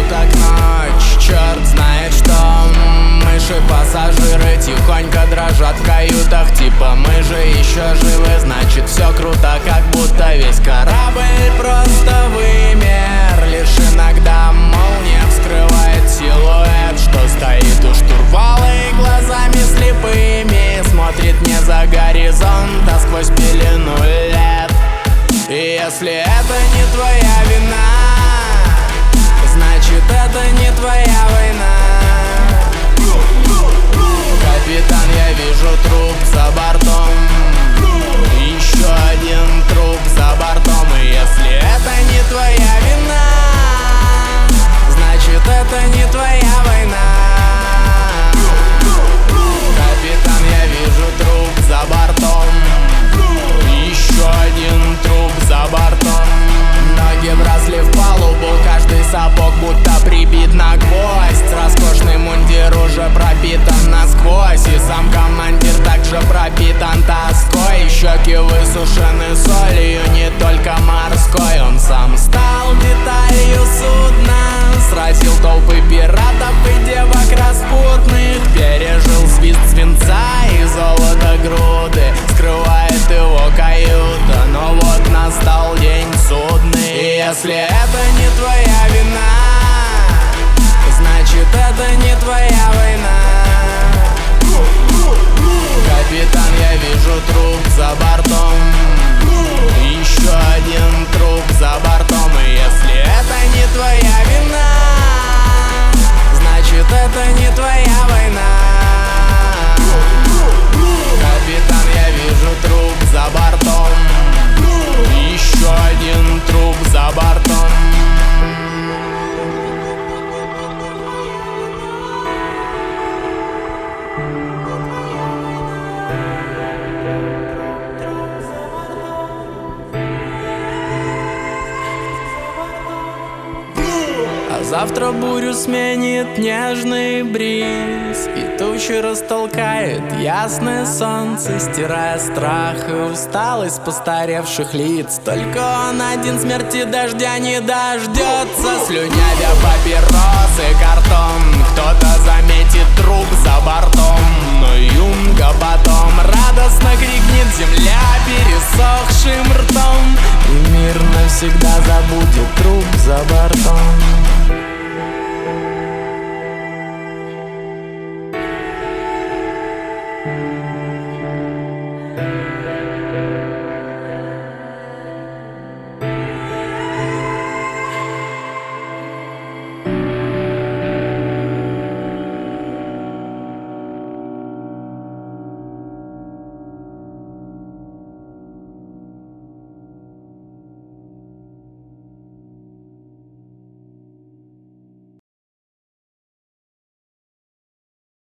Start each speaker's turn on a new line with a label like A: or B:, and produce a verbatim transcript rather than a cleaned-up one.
A: так ночь, черт знает что. Мыши-пассажиры тихонько дрожат в каютах. Типа мы же еще живы, значит все круто, как будто весь корабль просто вымер. Лишь иногда молния вскрывает силуэт, что стоит у штурвала и глазами слепыми смотрит не за горизонт, а сквозь пелену лет. И если это не твоя вина, значит это не твоя война. Капитан, я вижу труп за бортом, еще один труп за бортом. И если это не твоя вина, значит это не твоя война. Капитан, я вижу труп за бортом, еще один труп за бортом. Ноги вросли в палубу, каждый сапог будто прибит на гвоздь. Роскошный мундир уже пропитан насквозь, и сам командир также пропитан тоской. Щеки высушены солью, не только морской. Он сам стал деталью судна, сразил толпы пиратов и девок распутных. Пережил свист свинца и золото груды, скрывает его каюта, но вот настал день судный. И если это не твоя вина, значит это не твоя война. Капитан, я вижу труп за бортом, еще один труп за бортом. И если это не твоя вина, значит это не твоя война. Капитан, я вижу труп за бортом, еще один труп за бортом. Завтра бурю сменит нежный бриз, и тучи растолкает ясное солнце, стирая страх и усталость постаревших лиц. Только он один смерти дождя не дождется, слюнявя папиросы картон. Кто-то заметит труп за бортом, но юнга потом радостно крикнет земля пересохшим ртом, и мир навсегда забудет труп за бортом.
B: Thank you.